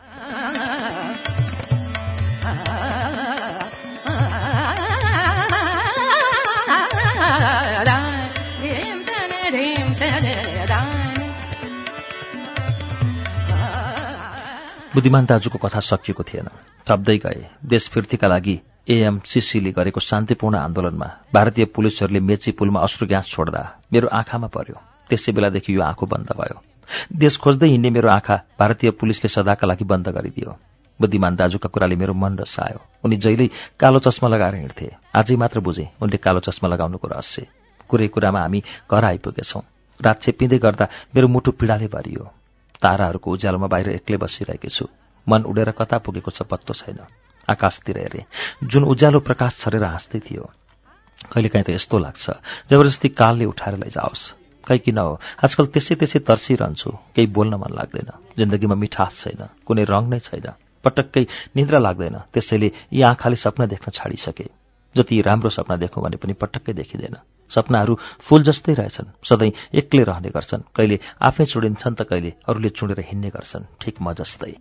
बुद्धिमान दाजुको कथा सकिएको थिएन। थप्दै गए। देश फिर्तीका लागि एएमसीसीले गरेको शान्तिपूर्ण आन्दोलनमा भारतीय पुलिसहरूले मेची पुलमा अश्रु ग्यास छोड्दा मेरो आँखामा पर्यो। त्यसै बेलादेखि यो आँखो बन्द भयो। देश खोज्दै हिँड्ने मेरो आँखा भारतीय पुलिसले सदाका लागि बन्द गरिदियो। बुद्धिमान दाजुका कुराले मेरो मन रसायो। उनी जहिल्यै कालो चस्मा लगाएर हिँड्थे। आजै मात्र बुझे उनले कालो चस्मा लगाउनुको रहस्य। कुरै कुरामा हामी घर आइपुगेछौं। रात छेपिँदै गर्दा मेरो मुटु पीडाले भरियो। ताराहरूको उज्यालोमा बाहिर एक्लै बसिरहेकी छु। मन उडेर कता पुगेको छ पत्तो छैन। आकाशतिर हेरे, जुन उज्यालो प्रकाश छरेर हाँस्दै थियो। कहिलेकाहीँ त यस्तो लाग्छ जबरजस्ती कालले उठाएर लैजाओस्। खै किन हो, आजकल त्यसै तर्सिरहन्छु। केही बोल्न मन लाग्दैन, जिन्दगीमा मिठास छैन, कुनै रङ नै छैन, पटक्कै निद्रा लाग्दैन। त्यसैले यी आँखाले सपना देख्न छाडिसके। जति राम्रो सपना देखौँ भने पनि पटक्कै देखिँदैन। सपनाहरू फूल जस्तै रहेछन्, सधैँ एक्लै रहने गर्छन्। कहिले आफै चुडिन्छन् त कहिले अरूले चुडेर हिँड्ने गर्छन्, ठिक म जस्तै।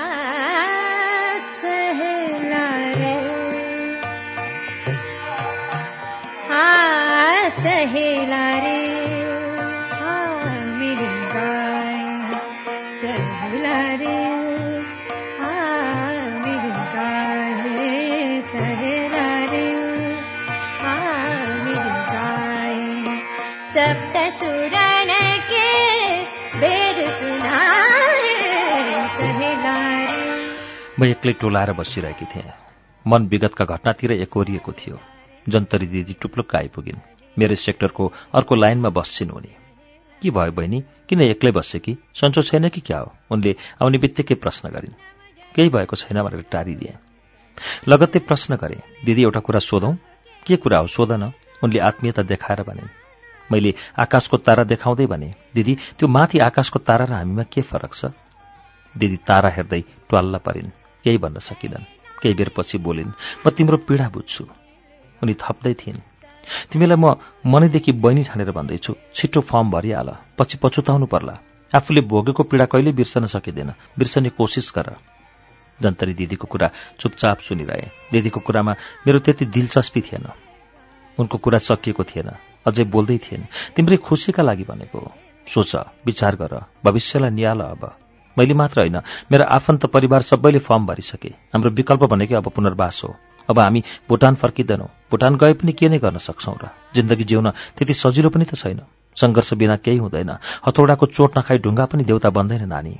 म एक्लै टोलाएर बसिरहेकी थिएँ। मन विगतका घटनातिर एकोरिएको थियो। जन्तरी दिदी टुप्लुक्क आइपुगिन्। मेरो सेक्टरको अर्को लाइनमा बस्छिन् उनी। के भयो बहिनी, किन एक्लै बस्से कि, सन्चो छैन कि क्या हो? उनले आउने बित्तिकै प्रश्न गरिन्। केही भएको छैन भनेर टारिदिएँ। लगत्तै प्रश्न गरे, दिदी एउटा कुरा सोधौँ? के कुरा हो, सोध न, उनले आत्मीयता देखाएर भनिन्। मैले आकाशको तारा देखाउँदै भने, दिदी त्यो माथि आकाशको तारा र हामीमा के फरक छ? दिदी तारा हेर्दै ट्वाल्ल परिन्, केही भन्न सकिनन्। केही बेरपछि बोलिन्, म तिम्रो पीडा बुझ्छु। उनी थप्दै थिइन्, तिमीलाई म मनैदेखि बहिनी ठानेर भन्दैछु, छिटो फर्म भरिहाल, पछि पछुताउनु पर्ला। आफूले भोगेको पीडा कहिले बिर्सन सकिँदैन, बिर्सने कोसिस गर। जन्तरी दिदीको कुरा चुपचाप सुनिरहे। दिदीको कुरामा मेरो त्यति दिलचस्पी थिएन। उनको कुरा सकिएको थिएन, अझै बोल्दै थिइन्। तिम्रै खुसीका लागि भनेको हो, सोच, विचार गर, भविष्यलाई निहाल। अब मैले मात्र होइन, मेरो आफन्त परिवार सबैले फर्म भरिसके। हाम्रो विकल्प भनेकै अब पुनर्वास हो। अब हामी भुटान फर्किँदैनौँ। भुटान गए पनि के नै गर्न सक्छौँ र? जिन्दगी जिउन त्यति सजिलो पनि त छैन। सङ्घर्ष बिना केही हुँदैन। हथौडाको चोट नखाई ढुङ्गा पनि देउता बन्दैन नानी।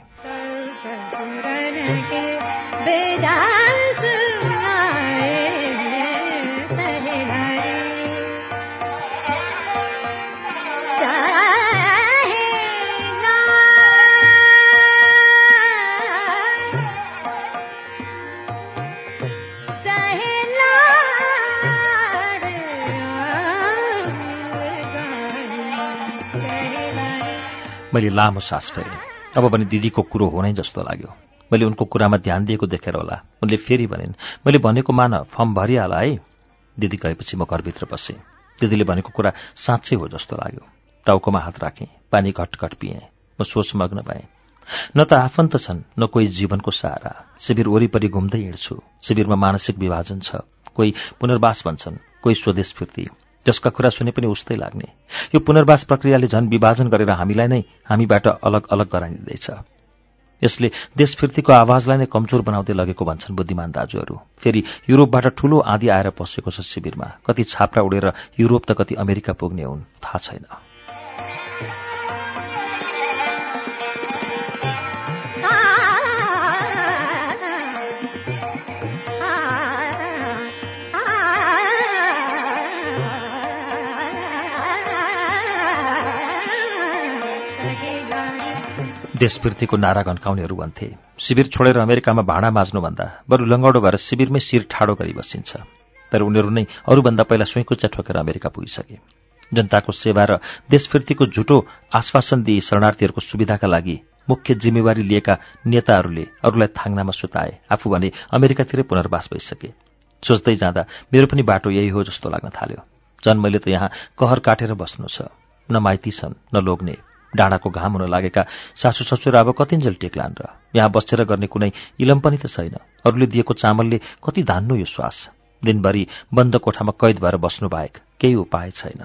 मैले लामो सास फेरेँ। अब भने दिदीको कुरो हो नै जस्तो लाग्यो। मैले उनको कुरामा ध्यान दिएको देखेर होला उनले फेरि भनिन्, मैले भनेको मान, फर्म भरिहाल है। दिदी गएपछि म घरभित्र बसेँ। दिदीले भनेको कुरा साँच्चै हो जस्तो लाग्यो। टाउकोमा हात राखेँ, पानी घटघट पिएँ। म सोचमग्न भएँ। न त आफन्त छन्, न कोही जीवनको सहारा। शिविर वरिपरि घुम्दै हिँड्छु। शिविरमा मानसिक विभाजन छ। कोही पुनर्वास भन्छन्, कोही स्वदेश फिर्ती। जसका कुरा सुने पनि उस्तै लाग्ने। यो पुनर्वास प्रक्रियाले झन् विभाजन गरेर हामीलाई नै हामीबाट अलग अलग गराइदिँदैछ। यसले देशफिर्तीको आवाजलाई नै कमजोर बनाउँदै लगेको भन्छन् बुद्धिमान दाजुहरू। फेरि युरोपबाट ठूलो आँधी आएर पसेको छ शिविरमा। कति छाप्रा उडेर युरोप त कति अमेरिका पुग्ने हुन्, थाहा छैन। देशफिर्तीको नारा घन्काउनेहरू भन्थे, शिविर छोडेर अमेरिकामा भाँडा माझ्नुभन्दा बरु लङ्गडो भएर शिविरमै शिर ठाडो गरी बसिन्छ। तर उनीहरू नै अरूभन्दा पहिला सुइँकुच्चा ठोकेर अमेरिका पुगिसके। जनताको सेवा र देशफिर्तीको झुटो आश्वासन दिई शरणार्थीहरूको सुविधाका लागि मुख्य जिम्मेवारी लिएका नेताहरूले अरूलाई थाङ्नामा सुताए। आफू भने अमेरिकातिरै पुनर्वास भइसके। सोच्दै जाँदा मेरो पनि बाटो यही हो जस्तो लाग्न थाल्यो। झन् मैले त यहाँ कहर काटेर बस्नु छ। न माइती छन्, न लोग्ने। डाँडाको घाम हुन लागेका सासू ससुरा अब कतिन्जेल टेक्लान् र? यहाँ बसेर गर्ने कुनै इलम पनि त छैन। अरूले दिएको चामलले कति धान्नु यो श्वास? दिनभरि बन्द कोठामा कैद भएर बस्नु बाहेक केही उपाय छैन।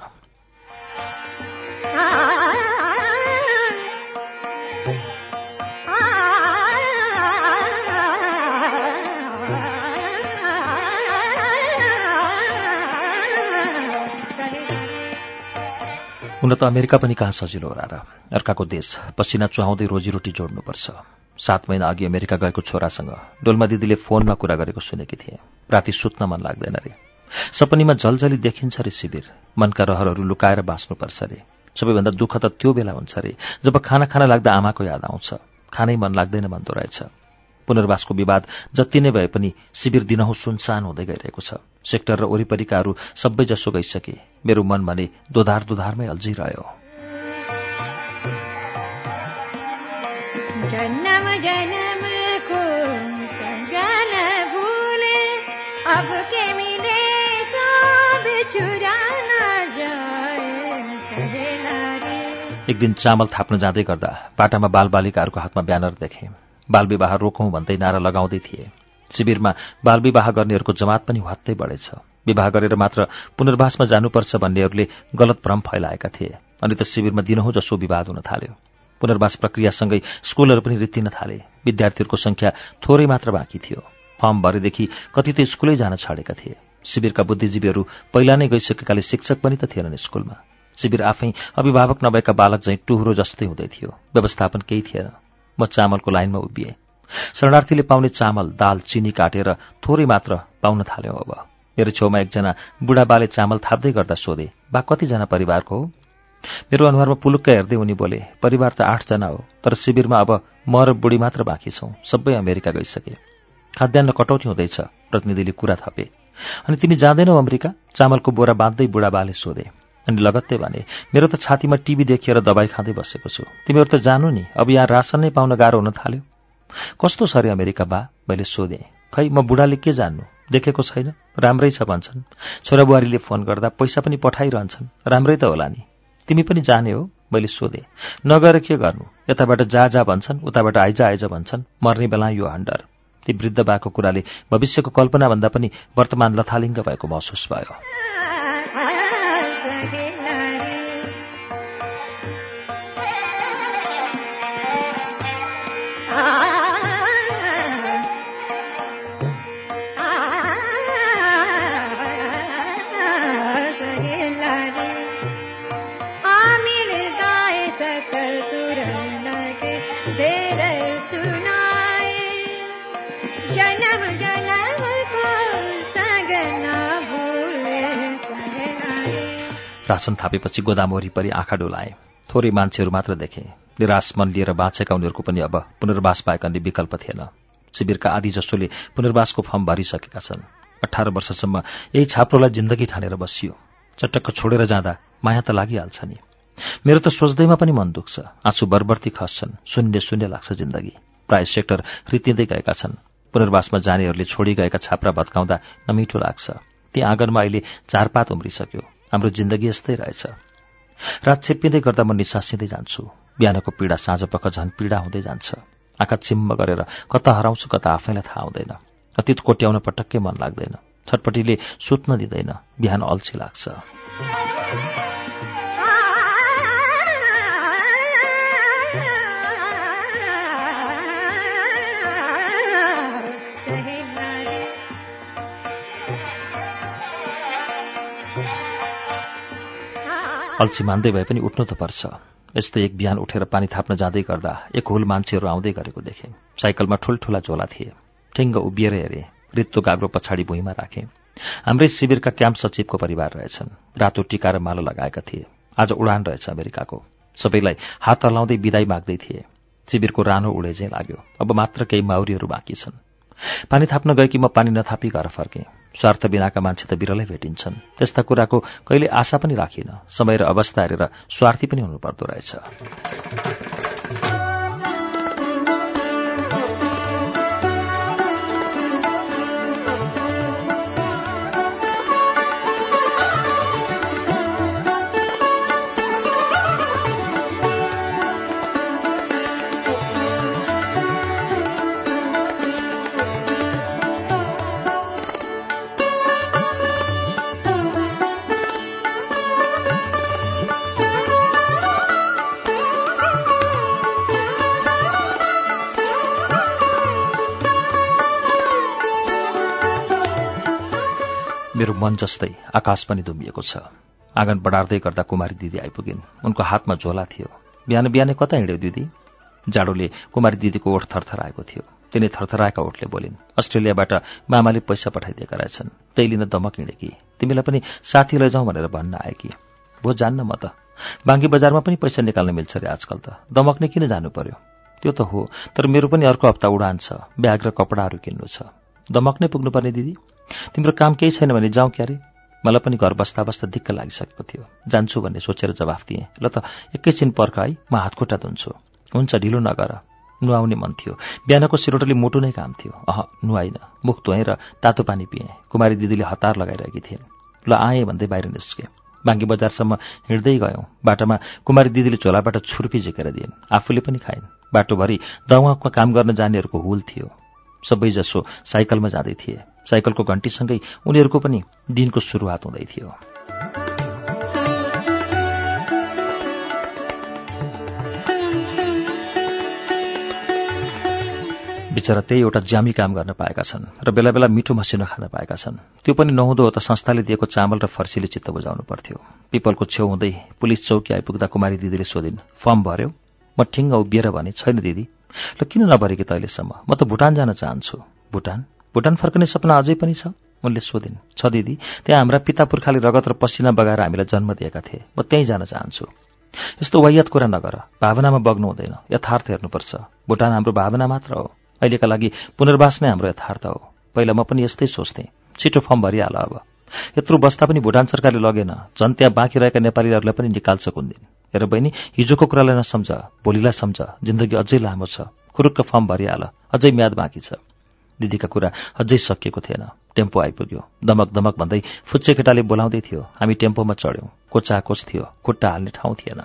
हुन त अमेरिका पनि कहाँ सजिलो होला र? अर्काको देश, पसिना चुहाउँदै रोजीरोटी जोड्नुपर्छ। 7 महिना अघि अमेरिका गएको छोरासँग डोल्मा दिदीले फोनमा कुरा गरेको सुनेकी थिएँ। राति सुत्न मन लाग्दैन रे। सपनीमा जलजली देखिन्छ रे शिविर। मनका रहरहरू लुकाएर बाँच्नुपर्छ रे। सबैभन्दा दुःख त त्यो बेला हुन्छ रे जब खाना लाग्दा आमाको याद आउँछ। खानै मन लाग्दैन भन्दो रहेछ। पुनर्वासको विवाद जति नै भए पनि शिविर दिनहुँ सुनसान हुँदै गइरहेको छ। सेक्टर र वरिपरिकाहरू सबैजसो गइसके। मेरो मन भने दोधारमै अल्झिरह्यो। जन्म जन्मको सँगन भूले अब के मिले सब चुरान जाए सहेला रे। एक दिन चामल थाप्न जाँदै गर्दा बाटामा बालबालिकाहरूको हातमा ब्यानर देखे। बालविवाह रोकौं भन्दै नारा लगाउँदै थिए। शिविरमा बालविवाह गर्नेहरूको जमात पनि हत्तै बढेछ। विवाह गरेर मात्र पुनर्वासमा जानुपर्छ भन्नेहरूले गलत भ्रम फैलाएका थिए। अनि त शिविरमा दिनहुँ जसो विवाद हुन थाल्यो। पुनर्वास प्रक्रियासँगै स्कुलहरू पनि रित्तिन थाले। विद्यार्थीहरूको संख्या थोरै मात्र बाँकी थियो। फर्म भरेदेखि कति त स्कुलै जान छाडेका थिए। शिविरका बुद्धिजीवीहरू पहिला नै गइसकेकाले शिक्षक पनि त थिएनन् स्कुलमा। शिविर आफै अभिभावक नभएका बालक झैं टुहुरो जस्तै हुँदै थियो। व्यवस्थापन केही थिएन। म चामलको लाइनमा उभिएँ। शरणार्थीले पाउने चामल, दाल, चिनी काटेर थोरै मात्र पाउन थाल्यौं। अब मेरो छेउमा एकजना बुढाबाले चामल थाप्दै गर्दा सोधे, बा कतिजना परिवारको हो? मेरो अनुहारमा पुलुक्क हेर्दै उनी बोले, परिवार त 8 जना हो, तर शिविरमा अब म र बुढी मात्र बाँकी छौं। सबै अमेरिका गइसके। खाद्यान्न कटौती हुँदैछ, प्रतिनिधिले कुरा थपे। अनि तिमी जाँदैनौ अमेरिका? चामलको बोरा बाँध्दै बुढाबाले सोधे। अनि लगत्तै भने, मेरो त छातीमा टिभी देखिएर दबाई खाँदै बसेको छु। तिमीहरू त जानु नि, अब यहाँ रासन नै पाउन गाह्रो हुन थाल्यो। कस्तो छ रे अमेरिका बा? मैले सोधेँ। खै म बुढाले के जान्नु, देखेको छैन, राम्रै छ भन्छन्। छोराबुहारीले फोन गर्दा पैसा पनि पठाइरहन्छन्, राम्रै त होला नि। तिमी पनि जाने हो? मैले सोधेँ। नगएर के गर्नु, यताबाट जा भन्छन्, उताबाट आइज भन्छन्। मर्ने बेला यो हन्डर। ती वृद्ध बाको कुराले भविष्यको कल्पना भन्दा पनि वर्तमान लथालिङ्ग भएको महसुस भयो। राशन थापेपछि गोदाम वरिपरि आँखा डोलाए। थोरै मान्छेहरू मात्र देखे। निराश मन लिएर बाँचेका उनीहरूको पनि अब पुनर्वास बाहेक अन्य विकल्प थिएन। शिविरका आधी जसोले पुनर्वासको फर्म भरिसकेका छन्। 18 वर्षसम्म यही छाप्रोलाई जिन्दगी ठानेर बसियो। चटक्क छोडेर जाँदा माया त लागिहाल्छ नि। मेरो त सोच्दैमा पनि मन दुख्छ। आँसु बरबर्ती खस्छन्। शून्य लाग्छ जिन्दगी। प्राय सेक्टर रित्तिँदै गएका छन्। पुनर्वासमा जानेहरूले छोडी गएका छाप्रा भत्काउँदा नमिठो लाग्छ। ती आँगनमा अहिले चारपात उम्रिसक्यो। हाम्रो जिन्दगी यस्तै रहेछ। रात छेप्पिँदै गर्दा म निसासिँदै जान्छु। बिहानको पीडा साँझपख झन् पीडा हुँदै जान्छ। आँखा चिम्म गरेर कता हराउँछु कता आफैलाई थाहा हुँदैन। अतीत कोट्याउन पटक्कै मन लाग्दैन। छटपटीले सुत्न दिँदैन। बिहान अल्छी लाग्छ। अल्छी मान्दै भए पनि उठ्नु त पर्छ। यस्तै एक बिहान उठेर पानी थाप्न जाँदै गर्दा एक हुल मान्छेहरू आउँदै गरेको देखेँ। साइकलमा ठुल्ठुला झोला थिए। ठिङ्ग उभिएर हेरे। रित्तो गाग्रो पछाडि भुइँमा राखे। हाम्रै शिविरका क्याम्प सचिवको परिवार रहेछन्। रातो टीका र माला लगाएका थिए। आज उडान रहेछ अमेरिकाको। सबैलाई हात हल्लाउँदै बिदाई माग्दै थिए। शिविरको रानो उडे चाहिँ लाग्यो। अब मात्र केही माउरीहरू बाँकी छन्। पानी थाप्न गएकी म पानी नथापी घर फर्केँ। स्वार्थ बिनाका मान्छे त बिरलै भेटिन्छन्। त्यस्ता कुराको कहिले आशा पनि राखिन। समय र अवस्था हेरेर स्वार्थी पनि हुनुपर्दो रहेछ। मेरो मन जस्तै आकाश पनि दुम्बिएको छ। आँगन बढार्दै गर्दा कुमारी दिदी आइपुगिन्। उनको हातमा झोला थियो। बिहान बिहानै कता हिँड्यौ दिदी? जाडोले कुमारी दिदीको ओठ थरथराएको थियो। तिनी थरथराएका ओठले बोलिन्, अस्ट्रेलियाबाट मामाले पैसा पठाइदिएका रहेछन्, त्यही लिन दमक हिँडेकी। तिमीलाई पनि साथी लैजाउँ भनेर भन्न आए कि? भो जान्न म त। बाङ्गी बजारमा पनि पैसा निकाल्न मिल्छ रे आजकल त। दमक नै किन जानु पर्यो? त्यो त हो, तर मेरो पनि अर्को हप्ता उडान छ, ब्याग र कपडाहरू किन्नु छ। दमक नै पुग्नुपर्ने दिदी? तिम्रो काम केही छैन भने जाउँ क्यारे? मलाई पनि घर बस्दा बस्दा दिक्क लागिसकेको थियो। जान्छु भन्ने सोचेर जवाफ दिएँ। ल त एकैछिन पर्ख है, म हातखुट्टा धुन्छु। हुन्छ, ढिलो नगर। नुहाउने मन थियो। बिहानको सिरोटोले मोटो नै काम थियो। नुहाइन, मुख धोएँ र तातो पानी पिएँ। कुमारी दिदीले हतार लगाइरहेकी थिइन्। ल आएँ भन्दै बाहिर निस्केँ। बाङ्गी बजारसम्म हिँड्दै गयौँ। बाटोमा कुमारी दिदीले झोलाबाट छुर्पी झिकेर दिइन्। आफूले पनि खाइन्। बाटोभरि दवाकमा काम गर्न जानेहरूको हुल थियो। सबैजसो साइकलमा जाँदै थिए। साइकलको घन्टीसँगै उनीहरूको पनि दिनको सुरुवात हुँदै थियो। बिचरा त्यही एउटा ज्यामी काम गर्न पाएका छन् र बेला बेला मिठो मसिनो खान पाएका छन्। त्यो पनि नहुँदो हो त संस्थाले दिएको चामल र फर्सीले चित्त बुझाउनु पर्थ्यो। पिपलको छेउ हुँदै पुलिस चौकी आइपुग्दा कुमारी दिदीले सोधिन्, फर्म भर्यो? म ठिङ्ग उभिएर भने, छैन दिदी। ल किन नभरेकी त अहिलेसम्म? म त भुटान जान चाहन्छु। भुटान? भुटान फर्कने सपना अझै पनि छ? उनले सोधिन्। छ दिदी, त्यहाँ हाम्रा पिता पुर्खाले रगत र पसिना बगाएर हामीलाई जन्म दिएका थिए। म त्यहीँ जान चाहन्छु। यस्तो वाहियात कुरा नगर। भावनामा बग्नु हुँदैन, यथार्थ हेर्नुपर्छ। भुटान हाम्रो भावना मात्र हो। अहिलेका लागि पुनर्वास नै हाम्रो यथार्थ हो। पहिला म पनि यस्तै सोच्थेँ। छिटो फर्म भरिहाल अब। यत्रो बस्दा पनि भुटान सरकारले लगेन। झन् त्यहाँ बाँकी रहेका नेपालीहरूलाई पनि निकाल्छ कुन दिन। हेर बहिनी, हिजोको कुरालाई नसम्झ, भोलिलाई सम्झ। जिन्दगी अझै लामो छ। खुरुक्क फर्म भरिहाल, अझै म्याद बाँकी छ। दिदीका कुरा अझै सकिएको थिएन। टेम्पो आइपुग्यो। दमक दमक भन्दै फुच्चे केटाले बोलाउँदै थियो। हामी टेम्पोमा चढ्यौँ। कोचाकोच थियो, खुट्टा हाल्ने ठाउँ थिएन।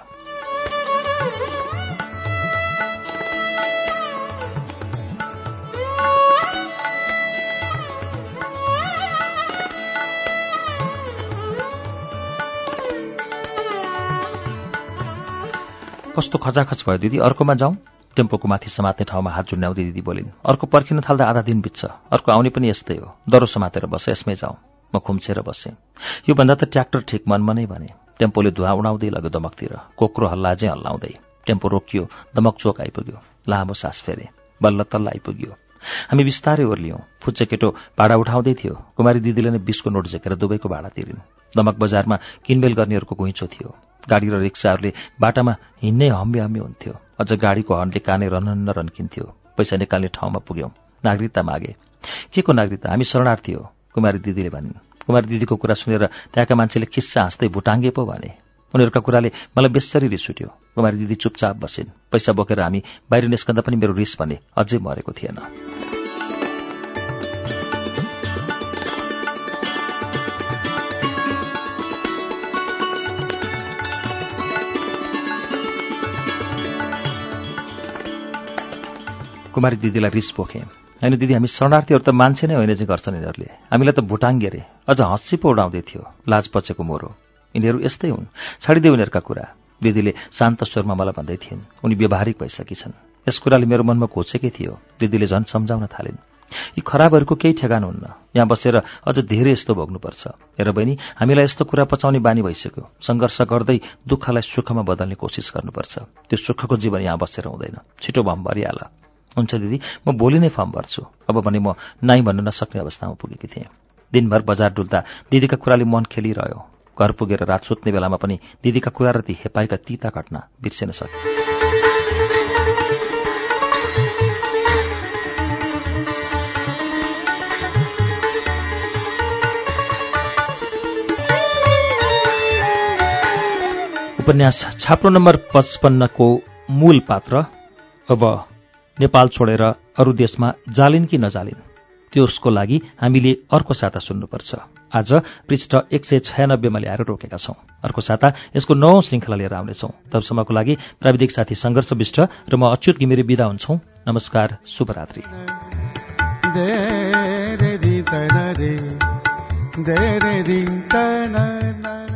कस्तो खचाखच भयो दिदी, अर्कोमा जाउँ? टेम्पोको माथि समात्ने ठाउँमा हात झुन्ड्याउँदै दिदी बोलिन्। अर्को पर्खिन थाल्दा आधा दिन बित्छ। अर्को आउने पनि यस्तै हो। दरो समातेर बस, यसमै जाउँ। म खुम्चेर बसेँ। योभन्दा त ट्र्याक्टर ठिक मनमा नै भने। टेम्पोले धुवा उडाउँदै लग्यो दमकतिर। कोक्रो हल्ला चाहिँ हल्लाउँदै। टेम्पो रोकियो। दमक चोक आइपुग्यो। लामो सास फेरे। बल्ल तल्ल आइपुग्यो। हामी बिस्तारै ओर्लियौँ। फुच्चे केटो भाडा उठाउँदै थियो। कुमारी दिदीले नै 20को नोट झिकेर दुबईको भाडा तिरिन्। दमक बजारमा किनमेल गर्नेहरूको घुइँचो थियो। गाडी र रिक्साहरूले बाटामा हिँड्नै हम्मे हम्मे हुन्थ्यो। अझ गाडीको हर्नले कानै रनन्न रन्किन्थ्यो। पैसा निकाल्ने ठाउँमा पुग्यौँ। नागरिकता मागे। के को नागरिकता? हामी शरणार्थी हो, कुमारी दिदीले भनिन्। कुमारी दिदीको कुरा सुनेर त्यहाँका मान्छेले खिस्सा हाँस्दै भुटाङ्गे पो भने। उनीहरूका कुराले मलाई बेसरी रिस उठ्यो। कुमारी दिदी चुपचाप बसिन्। पैसा बोकेर हामी बाहिर निस्कँदा पनि मेरो रिस भने अझै मरेको थिएन। कुमारी दिदीलाई रिस पोखेँ। होइन दिदी, हामी शरणार्थीहरू त मान्छे नै होइन चाहिँ गर्छन् यिनीहरूले। हामीलाई त भुटाङ्गे रे। अझ हँसी पो उडाउँदै थियो। लाज पचेको मोरो। यिनीहरू यस्तै हुन्। छाडिदेऊ यिनीहरूका कुरा। दिदीले शान्त स्वरमा मलाई भन्दै थिइन्। उनी व्यवहारिक भइसकी छन्। यस कुराले मेरो मनमा घोचेकै थियो। दिदीले झन् सम्झाउन थालिन्। यी खराबहरूको केही ठेगान हुन्न। यहाँ बसेर अझ धेरै यस्तो भोग्नुपर्छ। हेर बहिनी, हामीलाई यस्तो कुरा पचाउने बानी भइसक्यो। सङ्घर्ष गर्दै दुःखलाई सुखमा बदल्ने कोसिस गर्नुपर्छ। त्यो सुखको जीवन यहाँ बसेर हुँदैन। छिटो भम भरिहाल। हुन्छ दिदी, म भोलि नै फर्म भर्छु। अब भने म नाइ भन्न नसक्ने अवस्थामा पुगेकी थिएँ। दिनभर बजार डुल्दा दिदीका कुराले मन खेलिरह्यो। घर पुगेर रात सुत्ने बेलामा पनि दिदीका कुरा र ती हेपाएका तीता घटना बिर्सिन सके। उपन्यास छाप्रो नम्बर 55 को मूल पात्र अब नेपाल छोडेर अरू देशमा जालिन् कि नजालिन्, त्यसको लागि हामीले अर्को साता सुन्नुपर्छ। आज पृष्ठ 196 मा ल्याएर रोकेका छौं। अर्को साता यसको 9औं श्रृङ्खला लिएर आउनेछौं। तबसम्मको लागि प्राविधिक साथी सङ्घर्ष विष्ट र म अच्युत घिमिरे बिदा हुन्छौं। नमस्कार, शुभरात्रि।